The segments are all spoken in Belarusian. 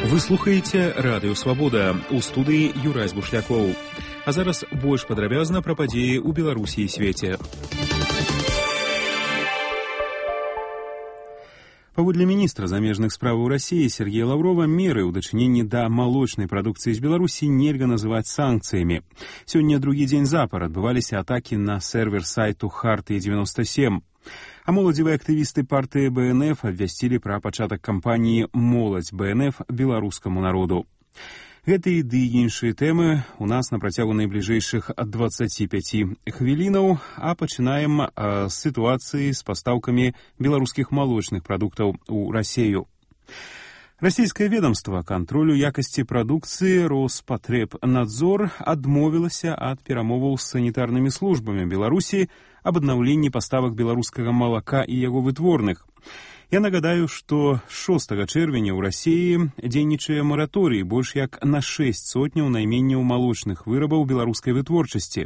Вы слухаеце Радыё Свабода, у студыі Юрай Бушлякоў. А зараз больш падрабязна пра падзеі ў Беларусі і свеце. Паводле міністра замежных спраў Расіі Сергея Лаўрова меры ў дачыненні да малочнай прадукцыі з Беларусі нельга называць санкцыямі. Сёння другі дзень запар адбываліся атакі на сервер сайту Хартыі-97. А моладзевыя актывісты партыі БНФ абвясцілі пра пачатак кампаніі «Моладзь БНФ» беларускаму народу. Гэтыя ды іншыя тэмы у нас на працягу найбліжэйшых 25 хвілінаў, а пачынаем з сітуацыі з пастаўкамі беларускіх малочных прадуктаў у Расію. Расійскае ведомства кантролю якасці прадукцыі Роспатребнадзор адмовілася ад перамоваў з санітарнымі службамі Беларусі аб аднаўленні паставак беларускага малака і яго вытворных. Я нагадаю, што 6 чэрвеня ў Расіі дзейнічае мараторый больш як на 6 сотняў найменняў малочных вырабаў беларускай вытворчасці.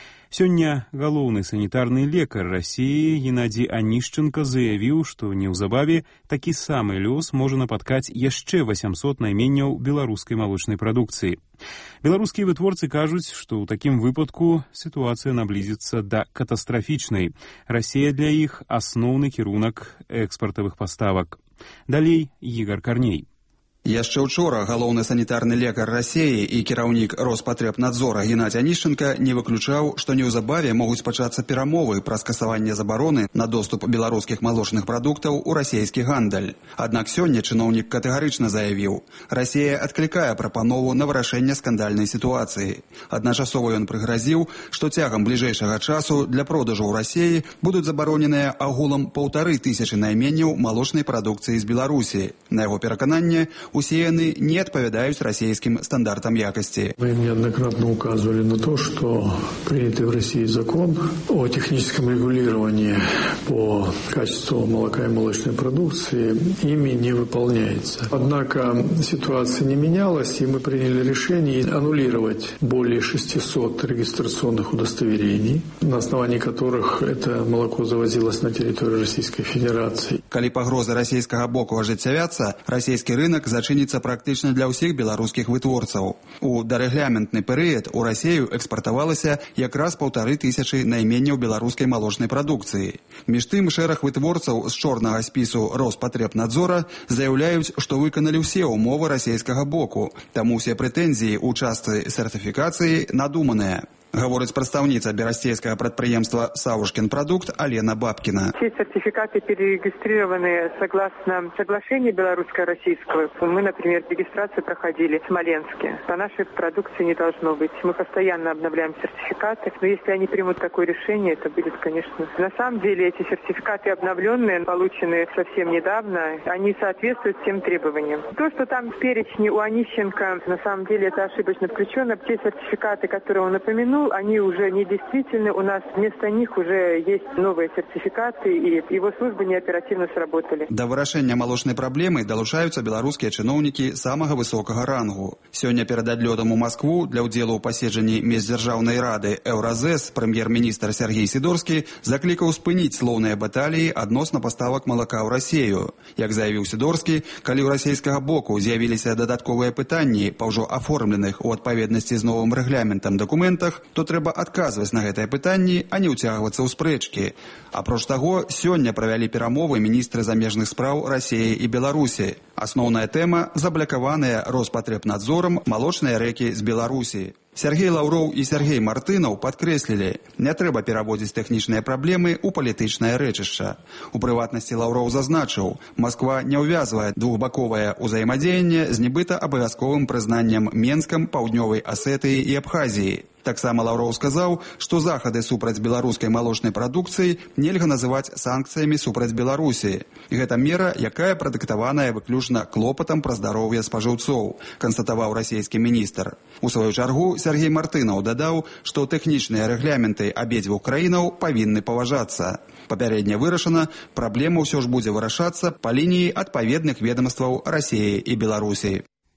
Сёння галоўны санітарны лекар Расіі Геннадзій Анішченка заявіў, што неўзабаве такі самы лёс можа напаткаць яшчэ 800 найменняў беларускай малочнай прадукцыі. Беларускія вытворцы кажуць, што ў такім выпадку сітуацыя наблізіцца да катастрафічнай. Расія для іх асноўны кірунак экспартавых паставак. Далей Ігор Карней. Яшчэ учора галоўны санітарны лекар Расіі і кіраўнік Роспатребнадзора Геннадзій Анішченка не выключаў, што неўзабаве могуць пачацца перамовы пра скасаванне забароны на доступ беларускіх малочных прадуктаў у расійскі гандаль. Аднак сёння чыноўнік катэгарычна заявіў, Расія адклікае прапанову на вырашэнне скандальнай сітуацыі. Адначасова ён прыгразіў, што цягам бліжэйшага часу для продажу ў Расіі будуць забароненыя агулам 1500 найменняў малочнай прадукцыі з Беларусі. На яго перакананне, усе яны не адпавядаюць расійскім стандартам якасці. Мы неоднократно указывали на то, что принятый в России закон о техническом регулировании по качеству молока и молочной продукции ими не выполняется. Однако ситуация не менялась, и мы приняли решение аннулировать более 600 регистрационных удостоверений, на основании которых это молоко завозилось на территорию Российской Федерации. Калі пагрозы расійскага боку ажыццявяцца, расійскі рынок зачыніцца практычна для ўсіх беларускіх вытворцаў. У дарэгламентны перыяд у Расію экспартавалася якраз 1500 найменняў беларускай малочнай прадукцыі. Між тым, шэраг вытворцаў з чорнага спісу Роспатребнадзора заяўляюць, што выканалі ўсе ўмовы расійскага боку, таму ўсе прэтэнзіі ў частцы сертыфікацыі надуманыя. Говорит прадстаўніца берасцейскага прадпрыемства «Савушкин продукт» Алена Бабкина. Все сертификаты перерегистрированы согласно соглашению белорусско-российского. Мы, например, регистрацию проходили в Смоленске. По нашей продукции не должно быть. Мы постоянно обновляем сертификаты. Но если они примут такое решение, это будет, конечно... На самом деле эти сертификаты обновленные, полученные совсем недавно, они соответствуют всем требованиям. То, что там в перечне у Онищенко, на самом деле это ошибочно включено. Те сертификаты, которые он упомянул, они уже недействительны, у нас вместо них уже есть новые сертификаты, и его службы неоперативно сработали. Да вырашэння малочнай праблемы далучаюцца беларускія чыноўнікі самага высокага рангу. Сёння перад адлётам у Маскву для ўдзелу ў паседжанні Міждзяржаўнай рады Еўразэс прэм'ер-міністр Сергей Сідорскі заклікаў спыніць слоўныя баталіі адносна паставак малака ў Расію. Як заявіў Сідорскі, калі ў расійскага боку з'явіліся дадатковыя пытанні па ўжо аформленых у адпаведнасці з новым рэгламентам дакументах, то трэба адказваць на гэтыя пытанні, а не ўцягвацца ў спрэчкі. Апроч таго, сёння правялі перамовы міністры замежных спраў Расіі і Беларусі. Асноўная тэма – заблакаваныя Роспатребнадзорам малочныя рэкі з Беларусі. Сергей Лаўроў і Сергей Мартынаў падкрэслілі, не трэба пераводзіць тэхнічныя праблемы ў палітычнае рэчышча. У прыватнасці Лаўроў зазначыў, Масква не ўвязвае двухбаковае ўзаемадзеянне з нібыта абавязковым прызнаннем Менскам, Паўднёвай Асетыі і Абхазіі. Таксама Лаўроў сказаў, што захады супраць беларускай малочнай прадукцыі нельга называць санкцыямі супраць Беларусі. Гэта мера, якая прадыктаваная выключна клопатам пра здароўе спажыўцоў, канстатаваў расійскі міністр. У сваю чаргу Сергей Мартынаў дадаў, што тэхнічныя рэгламенты абедзвюх краінаў павінны паважацца. Папярэдне вырашана, праблема ўсё ж будзе вырашацца па лініі адпаведных ведамстваў Расіі і Беларусі.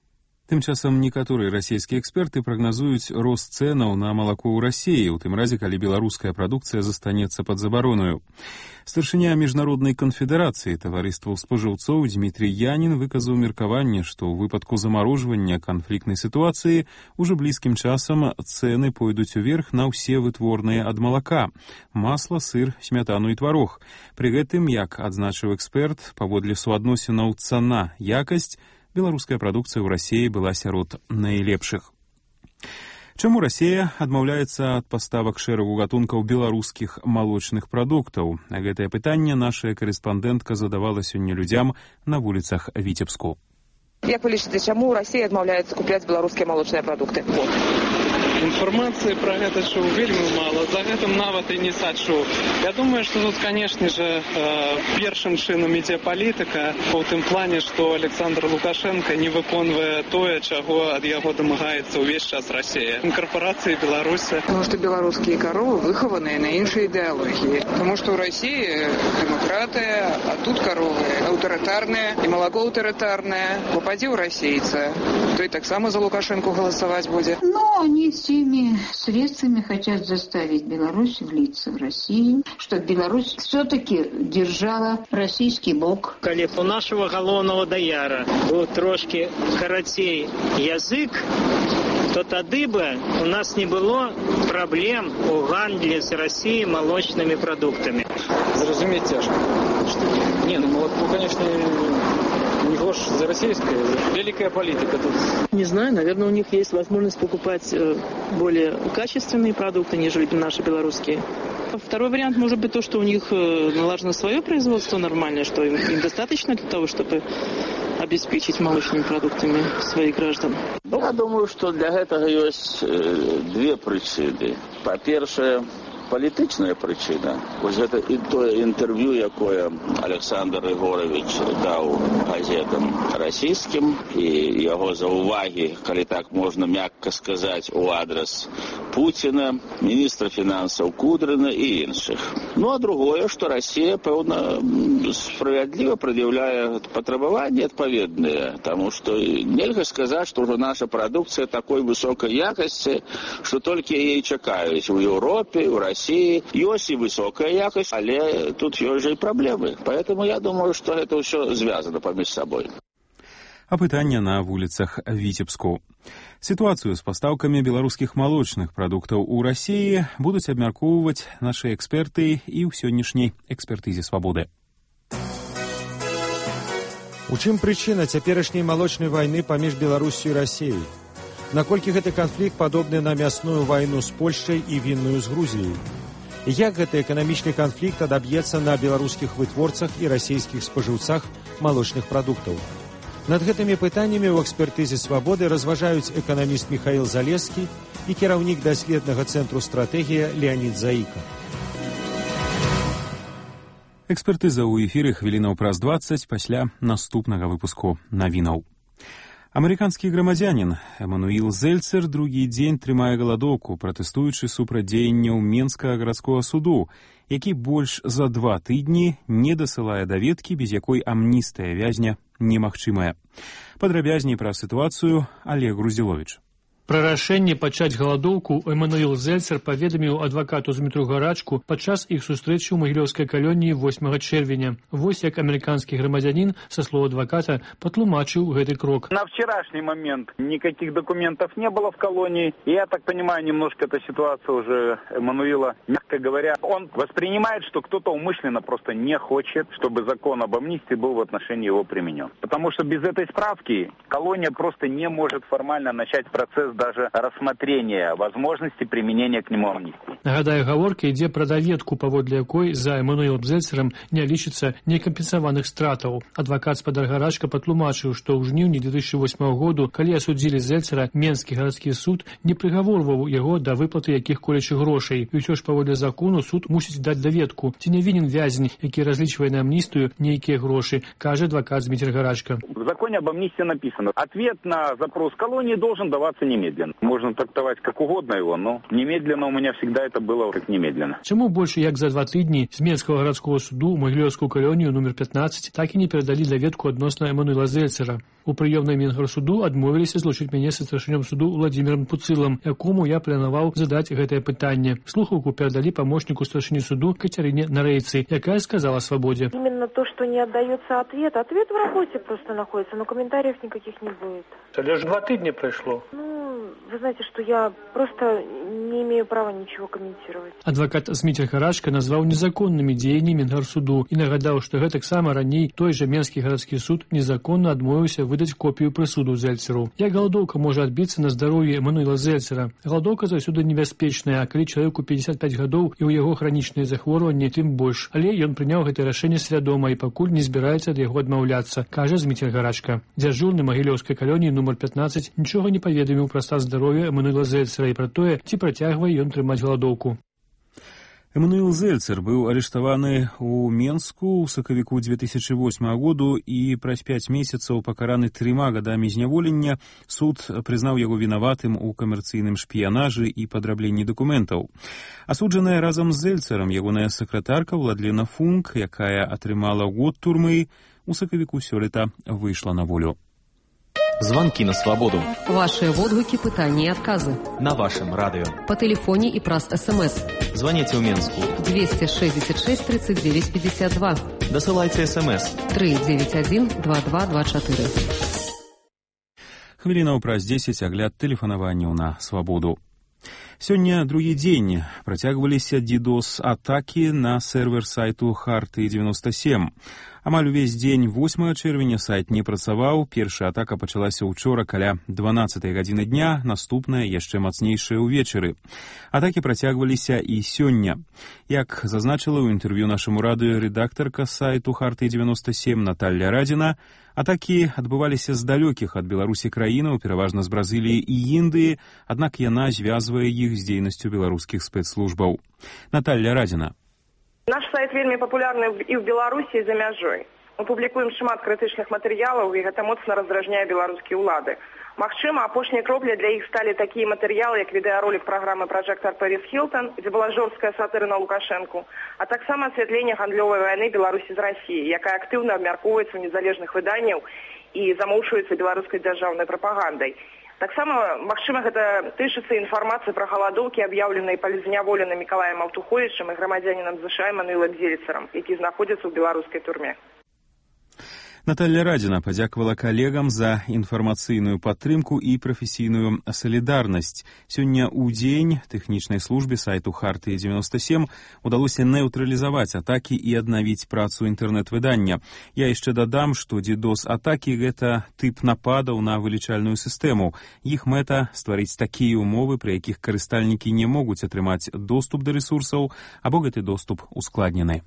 Тым часам некаторыя расійскія эксперты прагназуюць рост цэнаў на малако ў Расіі, у тым разе, калі беларуская прадукцыя застанецца пад забаронаю. Старшыня міжнароднай канфедэрацыі таварыстваў спажыўцоў Дмітрий Янін выказаў меркаванне, што ў выпадку замарожвання канфліктнай сітуацыі ўжо блізкім часам цэны пойдуць уверх на ўсе вытворныя ад малака – масла, сыр, смятану і тварог. Пры гэтым, як адзначыў эксперт, паводле суадносінаў цана-якасць, беларуская прадукцыя ў Расіі была сярод найлепшых. Чаму Расія адмаўляецца ад паставак шэрагу гатункаў беларускіх малочных прадуктаў? Гэтае пытанне нашая карэспандэнтка задавала сёння людзям на вуліцах Віцебску. Як вы лічыце, чаму Расія адмаўляецца купляць беларускія малочныя прадукты? Інфармацыі пра гэта чуў вельмі мала, за гэтым нават і не сачу. Я думаю, што тут, канешне же, першым чынам ідзе палітыка, у тым плане, што Александр Лукашенко не выконвае тое, чаго ад яго дамагаецца ўвесь час Расія. Корпорацыі Беларуси. Потому что белорусские коровы выхованные на іншай ідэалогіі. Потому что у России демократия, а тут коровы аўтарытарныя и молоко аўтарытарнае. Попади у российца, то и так само за Лукашенко голосовать будет. Но они всеми средствами хотят заставить Беларусь влиться в Россию, чтобы Беларусь все-таки держала российский бок. Коли у нашего галоўнага даяра был трошки карацей язык, то тады бы у нас не было проблем у гандлі з Россией молочными продуктами. Зразумець цяжко. Не, ну молоко, конечно, не грош за российское, великая политика тут. Не знаю, наверное, у них есть возможность покупать более качественные продукты, нежели наши белорусские. Второй вариант может быть то, что у них налажено свое производство нормальное, что им достаточно для того, чтобы обеспечить молочными продуктами своих граждан. Я думаю, что для этого есть две причины. По-перше, політична причина. Ось це і те інтерв'ю, яке Олександр Ігорович дав газетам російським, і його зауваги, коли так можна м'яко сказати, у адрес Путіна, міністра фінансів Кудрина і інших. Ну, а другое, що Росія, певно, справедливо пред'являє потребування відповідні, тому що нельзя сказати, що наша продукція такої високої якості, що тільки її чекають у Європі, у Росії. Есть и высокая якость, але тут есть и проблемы. Поэтому я думаю, что это все связано поміж собой. Апытанне на вуліцах Віцебску. Сітуацыю з пастаўкамі беларускіх малочных прадуктаў у Расіі будуць абмяркоўваць нашы эксперты і ў сённяшняй экспертызе свабоды. У чым прычына цяперашняй малочнай вайны паміж Беларусью і Расіяй? Наколькі гэты канфлікт падобны на мясную вайну з Польшчай і вінную з Грузіяй? Як гэты эканамічны канфлікт адаб'ецца на беларускіх вытворцах і расійскіх спажыўцах малочных прадуктаў? Над гэтымі пытаннямі ў экспертызе свабоды разважаюць эканаміст Михаил Залескі і кіраўнік даследнага цэнтру стратэгія Леонид Заіка. Экспертыза ў эфіры хвілінаў праз 20 пасля наступнага выпуску навінаў. Амерыканскі грамадзянін Эмануіл Зельцер другі дзень трымае галадоўку, пратэстуючы супраць дзеянняў Менскага гарадскога суду, які больш за 2 тыдні не дасылае даведкі, без якой амністыя вязня немагчымая. Падрабязней пра сітуацыю Олег Груздзіловіч. Пра рашэнне пачаць галадоўку Эмануіл Зельцер паведаміў адвакату Змітру Гарачку падчас іх сустрэчы ў магілёўскай калоніі 8 чэрвеня. Вось як амерыканскі грамадзянін, са слоў адваката, патлумачыў гэты крок. На вчерашний момент никаких документов не было в колонии. И я так понимаю, немножко эта ситуация уже Эмануила, мягко говоря, он воспринимает, что кто-то умышленно просто не хочет, чтобы закон об амнистии был в отношении его применен. Потому что без этой справки колония просто не может формально начать процесс даже рассмотрения возможности применения к нему амнистии. Нагадаю, гаворка ідзе пра даведку, паводле якой за Эмануілам Зельцерам не лічыцца некампенсаваных стратаў. Адвакат спадар Гарачка патлумачыў, што ў жніўні 2008 году, калі асудзілі Зельцера, Менскі гарадскі суд не прыгаворваў яго да выплаты якіх-колечых грошай. І ўсё ж паводле закону суд мусіць даць даведку, ці не вінен вязень, які разлічвае на амністыю нейкія грошы, кажа адвакат Зміцер Гарачка. В законе об амнистии написано: ответ на запрос колонии должен даваться немедленно. немедленно. Можно трактовать как угодно его, но немедленно у меня всегда это было как немедленно. Чому больше як за 2 тижні з Менского городского суду Могилевскую колонию номер 15 так и не передали доведку относно Эммануила Зельцера. У прийомної Мінгорсуду адмовилися злучити мене з старшинем суду Владимиром Пуцилом, якому я планував задати гэтае пытанне. Слухавку передали помощнику старшини суду Катерине Нарейцы, якая сказала «Свободе». Именно то, что не отдается ответ. Ответ в работе просто находится, но комментариев никаких не будет. Это лишь 2 тижня прошло. Вы знаете, что я просто не имею права ничего комментировать. Адвокат Зміцер Гарашка назваў незаконнымі дзеянні Мінгарсуду і нагадаў, што гэтаксама раней той жа Менскі гарадскі суд незаконна адмовіўся выдаць копію прысуду Зельцеру. Як галадоўка можа адбіцца на здароўі Эммануила Зельцера? Галадоўка заўсёды небяспечная, а калі чалавеку 55 гадоў і ў яго хранічныя захворванні, тым больш. Але ён прыняў гэтае рашэнне свядома і пакуль не збіраецца ад яго адмаўляцца, кажа Зміцер Гарашка. Дзяжурны Магілёўскай калоніі нумар 15 нічога не паведаміў пра стан здароўя Эммануила Зельцера і пра тое, ці працягвае ён трымаць галадоўку. Эммануил Зельцер быў арыштаваны ў Менску ў сакавіку 2008 году і праз 5 месяцаў пакараны 3 гадамі зняволення. Суд прызнаў яго вінаватым у камерцыйным шпіянажы і падрабленні дакументаў. Асуджаная разам з Зельцерам ягоная сакратарка Владлена Функ, якая атрымала год турмы, у сакавіку сёлета выйшла на волю. Звонки на свободу. Ваши отгуки, пытания и отказы. На вашем радио. По телефоне и праз СМС. Звоните в Менскую. 266 39 52. Досылайте СМС. 391 2224. Хвілінаў праз 10 агляд тэлефанаванняў на свабоду. Сёння другі дзень працягваліся DDoS-атакі на сервер сайту Харты-97. Амаль увесь дзень 8 чэрвеня сайт не працаваў. Першая атака пачалася ўчора каля 12 гадзіны дня, наступная яшчэ мацнейшая ўвечары. Атакі працягваліся і сёння. Як зазначыла ў інтэрв'ю нашаму радыё рэдактарка сайту Харты-97 Наталья Радзіна, атакі адбываліся з далёкіх ад Беларусі краінаў, пераважна з Бразыліі і Індыі, аднак яна звязвае іх з дзейнасцю беларускіх спецслужбаў. Наталья Радзіна. Наш сайт вельмі папулярны і ў Беларусі, і за мяжой. Мы публікуем шмат крытычных матэрыялаў, і гэта моцна раздражняе беларускія ўлады. Магчыма, апошняй кропляй для іх сталі такія матэрыялы, як відэаролік праграмы «Пражэктар Пэрис Хілтон», дзе была жорсткая сатыра на Лукашэнку, а таксама асвятленне гандлёвай вайны Беларусі з Расіяй, якая актыўна абмяркоўваецца ў незалежных выданняў і замоўчваецца беларускай дзяржаўнай прапагандай. Таксама, магчыма, гэта тычыцца інфармацыі пра галадоўкі, аб'яўленыя палізняволеным Мікалаем Аўтуховічам і грамадзянінам США Эммануілам Зельцерам, які знаходзяцца ў беларускай турме. Наталья Радзіна падзякавала калегам за інфармацыйную падтрымку і прафесійную салідарнасць. Сёння ў дзень тэхнічнай службе сайту Харты-97 удалося нейтралізаваць атакі і аднавіць працу інтэрнэт-выдання. Я яшчэ дадам, што DDoS-атакі – гэта тып нападаў на вылічальную сістэму. Іх мэта – стварыць такія ўмовы, пры якіх карыстальнікі не могуць атрымаць доступ да рэсурсаў, або гэты доступ ускладнены.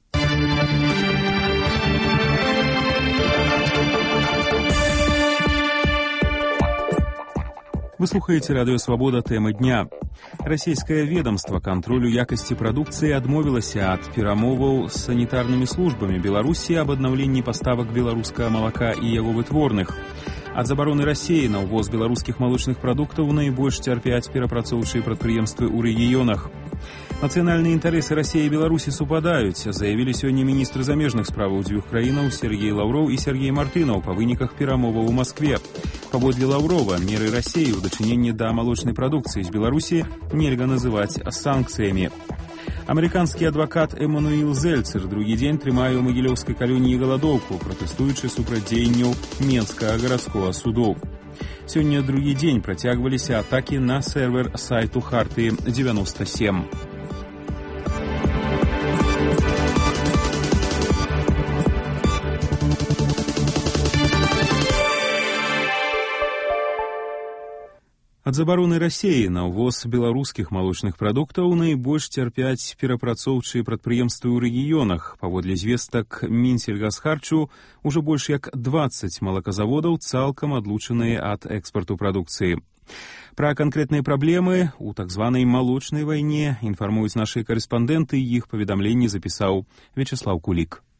Вы слухаете радыё «Свабода», тэмы дня. Расійскае ведомство кантролю якасці прадукцыі адмовілася ад перамоваў з санітарнымі службамі Беларусі аб аднаўленні паставак беларускага малака і яго вытворных. Ад забароны Расіі на ўвоз беларускіх малочных прадуктаў найбольш цярпяць перапрацоўчыя прадпрыемствы ў рэгіёнах. Нацыянальныя інтарэсы Расіі і Беларусі супадаюць, заявілі сёння міністры замежных справаў дзвюх краінаў Сергей Лаўроў і Сергей Мартынаў па выніках перамоваў у Маскве. Паводле Лаўрова, меры Расіі ў дачыненні да малочнай прадукцыі з Беларусі нельга называць санкцыямі. Амерыканскі адвакат Эммануил Зельцер другі дзень трымае ў Магілёўскай калоніі галадоўку, пратэстуючы супраць дзеянняў Менскага гарадскога суду. Сёння другі дзень працягваліся атакі на сервер сайту Харты-97. Ад забароны Расіі на ўвоз беларускіх малочных прадуктаў найбольш цярпяць перапрацоўчыя прадпрыемствы ў рэгіёнах. Паводле звестак Мінсельгасхарчу, ужо больш як 20 малаказаводаў цалкам адлучаныя ад экспарту прадукцыі. Пра канкрэтныя праблемы у так званай малочнай вайне інфармуюць нашыя карэспандэнты, іх паведамленні запісаў Вячеслав Кулік.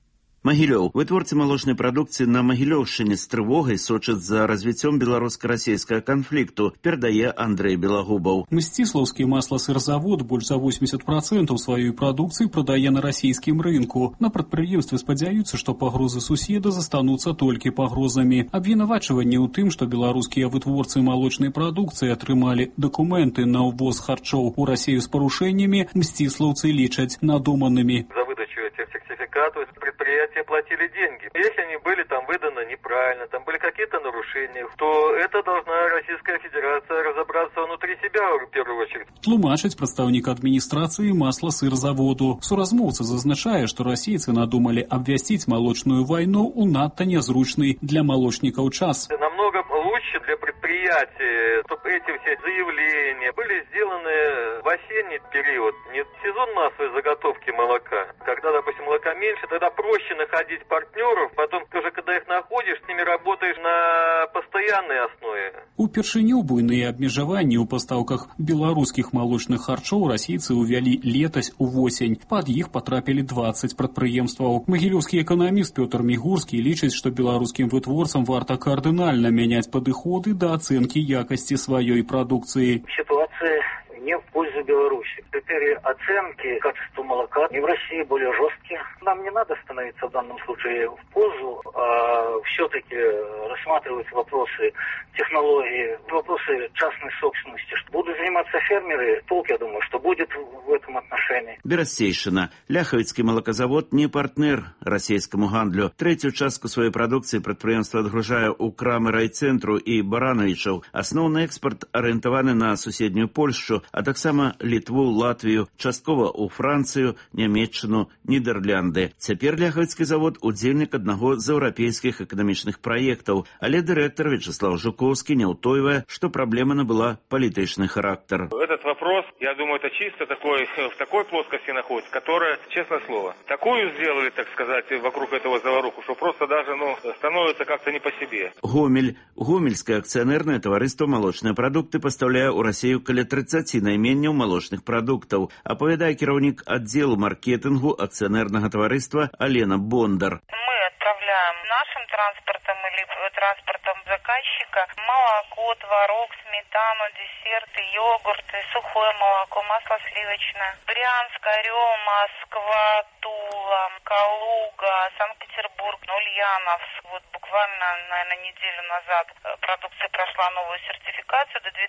Магілёў. Вытворцы малочнай прадукцыі на Магілёўшчыне з трывогай сочаць за развіццём беларуска-расійскага канфлікту, перадае Андрэй Белагубаў. Мсціслаўскі масласырзавод больш за 80% сваёй прадукцыі прадае на расійскім рынку. На прадпрыемстве спадзяюцца, што пагрозы суседа застануцца толькі пагрозамі. Абвінавачванне ў тым, што беларускія вытворцы малочнай прадукцыі атрымалі дакументы на ўвоз харчоў у Расію з парушэннямі, мсціслаўцы лічаць надуманымі. За выдачу этих сертификатов предприятия платили деньги. Если они были там выданы неправильно, там были какие-то нарушения, то это должна Российская Федерация разобраться внутри себя в первую очередь. Тлумачыць прадстаўнік адміністрацыі масласырзаводу. Суразмоўца зазначае, што расейцы надумалі абвясціць малочную вайну ў надта нязручны для малочнікаў час. Намного лучше для предприятий, чтобы эти все заявления были сделаны в осенний период, не в сезон массовой заготовки молока. Когда, допустим, молока меньше, тогда проще находить партнеров, потом уже когда их находишь, с ними работаешь на постоянной основе. Упершыню буйныя абмежаванні ў пастаўках беларускіх малочных харчоў расійцы ўвялі летась увосень. Пад іх потрапілі 20 прадпрыемстваў. Магілёўскі эканаміст Пётр Мігурскі лічыць, што беларускім вытворцам варта кардынальна мяняць падыходы да ацэнкі якасці сваёй прадукцыі. Ситуация не в пользу Беларуси. Критерии оценки качества молока и в России более жесткие. Нам не надо становиться в данном случае в пользу, а все-таки рассматривать вопросы технологии, вопросы частной собственности. Будут заниматься фермеры, толк, я думаю, что будет в этом отношении. Берасцейшчына. Ляхавіцкі малаказавод не партнер расійскаму гандлю. Трэцюю частку сваёй прадукцыі прадпрыемства адгружае ў крамы райцэнтру і баранавічаў. Асноўны экспарт арыентаваны на суседнюю Польшчу, а таксама Літву, Латвію, часткова ў Францыю, Нямецчыну, Нідерлянды. Цяпер Ляхавіцкі завод удзельнік аднаго з еўрапейскіх эканамічных праектаў, але дырэктар Вячеслав Жуковскі не ўтойвае, што праблема набыла палітычны характар. Этот вопрос, я думаю, это чисто в такой плоскости находится, которая, честное слово, такую сделали, так сказать, вокруг этого заваруху, что просто даже, становится как-то не по себе. Гомель. Гомельскае акцыянернае таварыства «Малочныя прадукты» пастаўляе ў Расію каля 30 найменняў малочных прадуктаў, апавядае кіраўнік аддзелу маркетынгу акцыянернага таварыства Алена Бондар. Мы отправляем нашим транспортом или транспортом заказчика молоко, творог, сметану, десерты, йогурты, сухое молоко, масло сливочное. Брянск, Орел, Москва, Тула, Калуга, Санкт-Петербург, Ульяновск. Вот буквально, наверное, неделю назад продукция прошла новую сертификацию до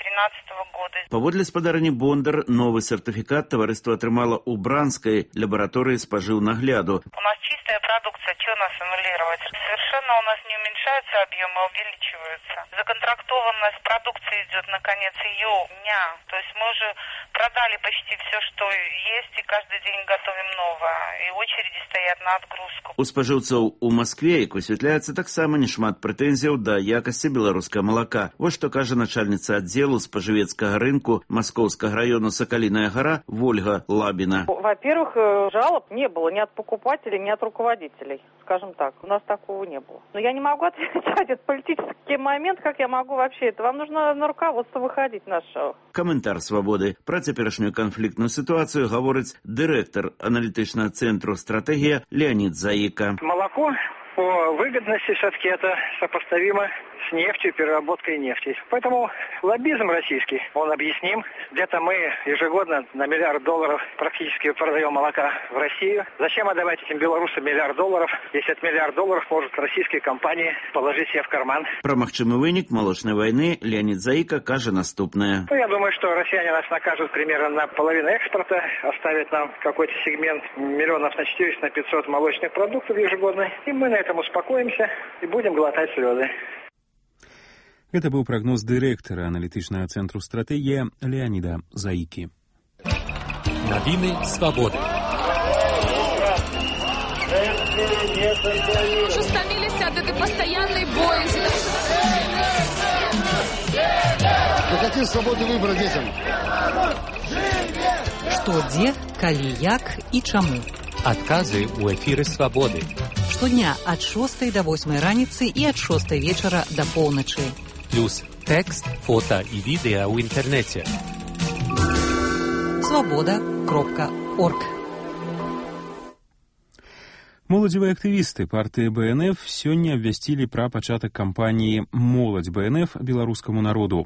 2013 года. Паводле спадарні Бондар, новы сертыфікат таварыства атрымала ў Бранскай лабараторыі спажыўнагляду. У нас чистая продукция, что нас аннулировать? Совершенно у нас не уменьшаются объемы, а увеличиваются. Законтрактованность продукции идет на конец июня. То есть мы уже продали почти все, что есть, и каждый день готовим новое. И очереди стоят на отгрузку. У спажыўцаў у Маскве, як высвятляецца, таксама нешмат прэтэнзіяў да якасці беларускага малака. Вот што кажа начальніца аддзелу спажывецкага рынку Маскоўскага району Соколиная гора Вольга Лабина. Во-первых, жалоб не было ни от покупателей, ни от руководителей, скажем так. У нас такого не было. Но я не могу отвечать, это политический момент, как я могу вообще это. Вам нужно на руководство выходить нашего. Каментар «Свабоды». Пра цяперашнюю канфліктную сітуацыю гаворыць дырэктар аналітычнага цэнтру «Стратегія» Леонид Заика. Молоко по выгодности все-таки это сопоставимо с нефтью, переработкой нефти. Поэтому лоббизм российский, он объясним. Где-то мы ежегодно на $1 миллиард практически продаем молока в Россию. Зачем отдавать этим белорусам $1 миллиард, если $1 миллиард может российские компании положить себе в карман? Про магчымы вынік малочнай вайны Леонид Заика кажа наступнае. Я думаю, что россияне нас накажут примерно на половину экспорта, оставят нам какой-то сегмент миллионов на 400-500 молочных продуктов ежегодно, и мы на этом успокоимся и будем глотать слезы. Гэта быў прагноз дырэктара аналітычнага цэнтру «Стратегія» Леонида Заики. Навіны свабоды. Уже стомились от этой постоянной боязни. Какие свободы выбора детям? Што, дзе, калі, як і чаму. Адказы ў эфіры свабоды. Штодня ад 6 до 8 раніцы і ад 6 вечара до поўначы. Плюс тэкст, фота і відэа ў інтэрнэце. Свабода.орг. Моладзевыя актывісты партыі БНФ сёння абвясцілі пра пачатак кампаніі «Моладзь БНФ» беларускаму народу.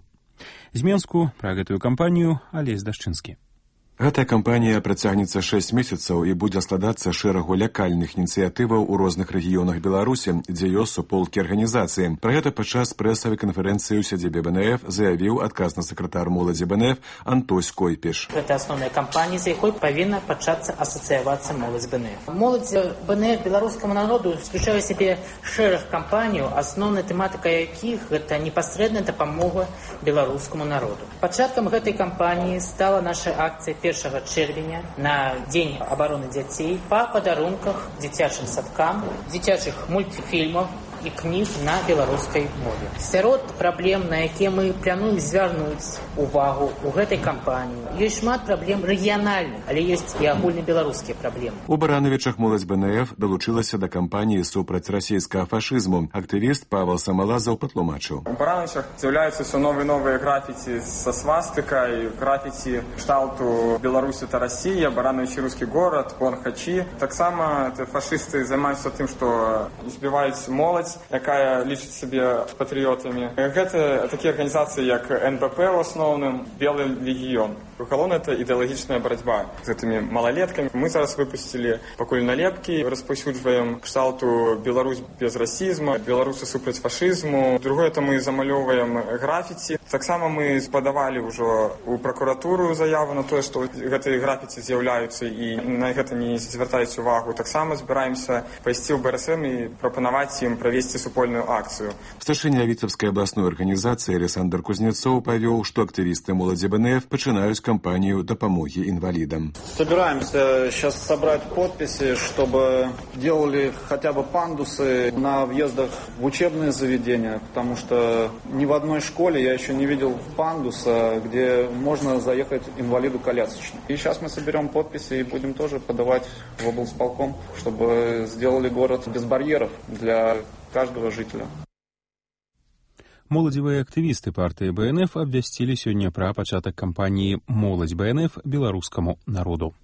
З Менску пра гэтую кампанію Алесь Дашчынскі. Гэтая кампанія працягнецца 6 месяцаў і будзе складацца шэрагу лякальных ініцыятываў у розных рэгіёнах Беларусі, дзе ёсць суполкі арганізацыі. Пра гэта падчас прэсавай канферэнцыі ў сядзібе БНФ заявіў адказны сакратар моладзі БНФ Антось Койпіш. Гэта асноўная кампанія, з якой павінна пачацца асацыявацца моладзь БНФ. Моладзь БНФ беларускаму народу уключае ў сябе шэраг кампаній, асноўная тэматыка якіх гэта непасрэдная дапамога беларускаму народу. Пачаткам гэтай кампаніі стала наша акцыя 1 чэрвеня на Дзень абароны дзяцей па падарунках дзіцячым садкам, дзіцячых мультфільмаў і кніг на беларускай мове. Сярод праблем, на якія мы плануем звярнуць увагу ў гэтай кампаніі, ёсць шмат праблем рэгіянальных, але ёсць і агульнабеларускія праблемы. У Барановічах моладзь БНФ далучылася да кампаніі супраць расійскага фашызму. Актывіст Павел Самалазаў патлумачыў. У Барановічах з'яўляюцца ўсё новыя графіці са свастыкай, графіці кшталту Беларусь это Россия, Баранович русский город, вон Хачи. Таксама фашысты займаюцца тым, што збіваюць моладзь, якая лічыць сябе патрыётамі. Гэта такія арганізацыі, як НБП в асноўным, Белы легіён. Галоўна это ідэалагічная барацьба з гэтымі малалеткамі. Мы зараз выпусцілі пакуль налепкі, распаўсюджваем кшталту Беларусь без расізму, беларусы супраць фашызму. Другое это мы замалёўваем графіці. Таксама мы падавалі ўжо ў пракуратуру заяву на тое, што гэтыя графіці з'яўляюцца і на гэта не звяртаюць увагу. Таксама збіраемся пайсці ў БРСМ і прапанаваць ім правесці супольную акцыю. Старшыня Віцебскай абласной арганізацыі Александр Кузнецоў павёў, што актывісты моладзі БНФ пачынаюць кампанию допомоги инвалидам. Собираемся сейчас собрать подписи, чтобы делали хотя бы пандусы на въездах в учебные заведения, потому что ни в одной школе я еще не видел пандуса, где можно заехать инвалиду-колясочнику. И сейчас мы соберем подписи и будем тоже подавать в облсполком, чтобы сделали город без барьеров для каждого жителя. Моладзевыя актывісты партыі БНФ абвясцілі сёння пра пачатак кампаніі «Моладзь БНФ» беларускаму народу.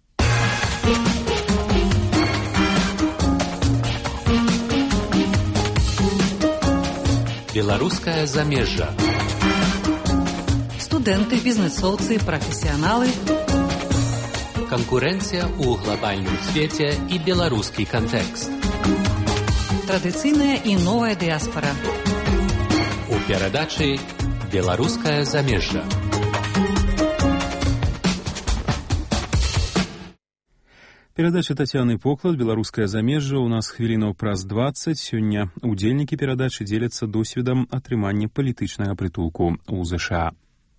Беларускае замежжа. Студэнты, бізнэсоўцы, прафесіяналы. Канкурэнцыя ў глобальным свеце і беларускі кантэкст. Традыцыйная і новая дыяспара. У перадачы «Беларускае замежжа». Перадача Тацяны Поклад «Беларускае замежжа» у нас хвілінаў праз 20. Сёння удзельнікі перадачы дзеляцца досведам атрымання палітычнага прытулку ў ЗША.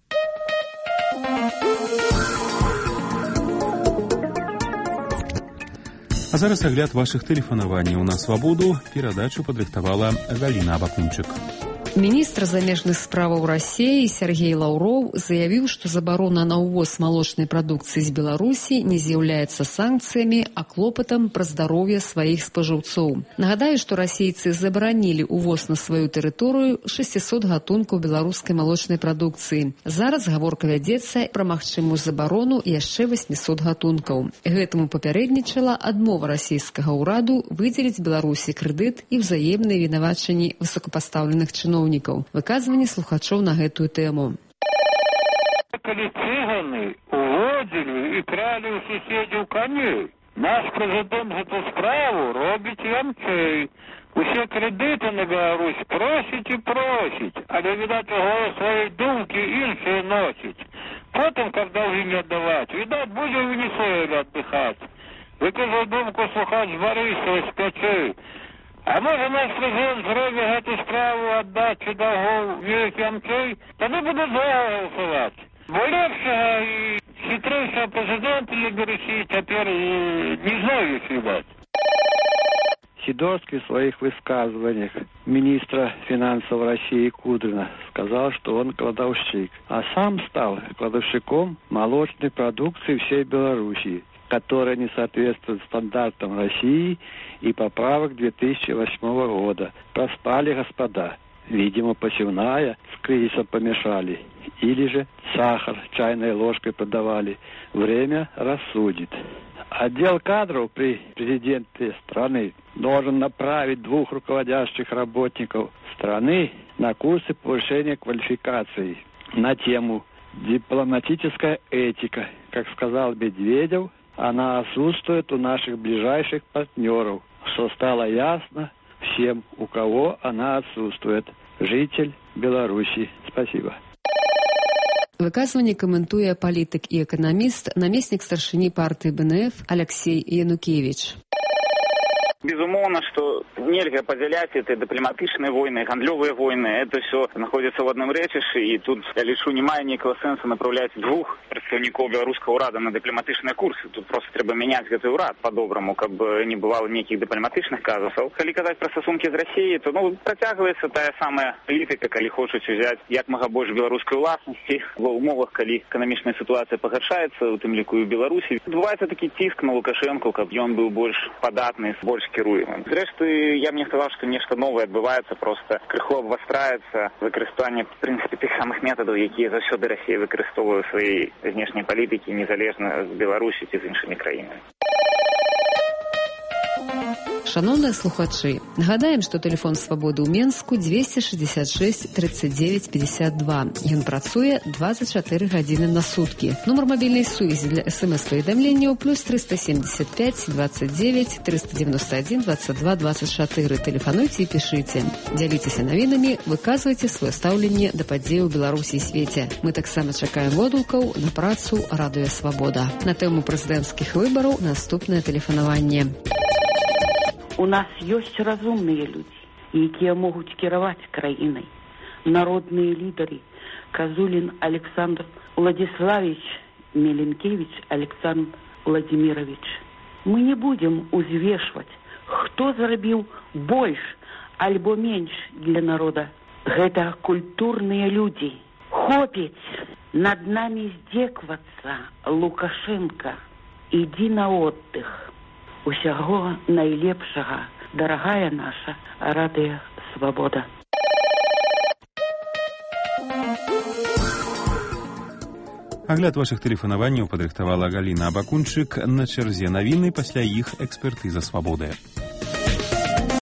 А зараз агляд вашых тэлефанаванняў на свабоду. Перадачу падрыхтавала Галіна Абакунчык. Міністр замежных справаў Расіі Сергей Лаўроў заявіў, што забарона на ўвоз малочнай прадукцыі з Беларусі не з'яўляецца санкцыямі, а клопатам пра здароўе сваіх спажыўцоў. Нагадаю, што расейцы забаранілі ўвоз на сваю тэрыторыю 600 гатункаў беларускай малочнай прадукцыі. Зараз гаворка вядзецца пра магчымую забарону яшчэ 800 гатункаў. Гэтаму папярэднічала адмова расійскага ўраду выдзеліць Беларусі крэдыт і ўзаемныя вінавачанні высокапастаўленых чыноўнікаў. Выказванне слухачоў на гэтую тэму. Калі цыганы уводзілі і кралі ў суседзяў коней, наш прэзідэнт гэту справу робіць ямчэй. Усе крэдыты на Беларусь просіць і просіць, але, відаць, у голас сваёй думкі іншыя носіць. Потым, каб даўгі не аддаваць, відаць, будзе ў Венесуэле аддыхаць. Выказаў думку слухач Барысова з Пячэй. А можа наш прэзідэнт зробіць гэту справу аддачы даўгоў неяк ямчэй, тады будуць загаласаваць. Бо лепшага і хітрэйшага прэзідэнта для Беларусі цяпер не знойдуць, відаць. Сидорский в своих высказываниях министра финансов России Кудрина сказал, что он кладовщик, а сам стал кладовщиком молочной продукции всей Белоруссии, которая не соответствует стандартам России и поправок 2008 года. Проспали, господа. Видимо, посевная с кризисом помешали. Или же сахар чайной ложкой подавали. Время рассудит. Отдел кадров при президенте страны должен направить 2 руководящих работников страны на курсы повышения квалификации на тему «Дипломатическая этика». Как сказал Медведев, она отсутствует у наших ближайших партнеров, что стало ясно всем, у кого она отсутствует. Житель Беларуси. Спасибо. Выказывание каментуе палітык і эканаміст, намеснік старшыні партыі БНФ Алексей Янукевич. Безумоўно, что нельзя падзяляць это дыпламатычныя войны, гандлёвыя войны, это все находится в одном рэчышчы, і тут, я лічу, не мае ніякага сэнсу направляць 2 прадстаўнікоў беларускага ўрада на дыпламатычныя курсы. Тут просто трэба мяняць гэты ўрад по-добраму, каб не бывало нейкіх дыпламатычных казусаў. Калі казаць пра стасункі з Расіяй, то працягваецца тая самая палітыка, калі хочуць узяць як мага больш беларускай уласнасці ва ўмовах, калі эканамічная сітуацыя пагаршаецца, у тым ліку і ў Беларусі. Адбываецца такі ціск на Лукашэнку, каб ён быў больш падатны, больш кіруемым. Зрэшты, я б не сказаў, што нешта новае адбываецца, просто крыху абвастраецца выкарыстанне, в прынцыпе, тых самых метадаў, якія заўсёды Расія выкарыстоўвае ў сваёй знешняй палітыкі, незалежна з Беларусі ці з іншымі краінамі. Шановныя слухачы, нагадаем, што тэлефон Свабоды ў Менску 266 39 52. Ён працуе 24 гадзіны на суткі. Нумар мабільнай сувязі для СМС-паведамленняў плюс 375 29 391 22 24. Тэлефануйце і пішыце. Дзяліцеся навінамі, выказвайце сваё стаўленне да падзеяў у Беларусі і свеце. Мы таксама чакаем водгукаў на працу Радыё Свабода. На тэму прэзідэнцкіх выбараў наступнае тэлефанаванне. У нас ёсць разумныя людзі, якія могуць кіраваць краінай. Народныя лідары Казулін Александр Владиславович, Меленкевич Александр Владимирович. Мы не будем узвешваць, хто зрабіў больш альбо менш для народа. Гэта культурныя людзі. Хопіць над намі здзеквацца, Лукашенко. Ідзі на отдых. Усяго найлепшага, дарагая наша Радыё Свабода. Агляд вашых тэлефанаванняў падрыхтавала Галіна Абакунчык. На чарзе навіны, пасля іх экспертыза Свабоды.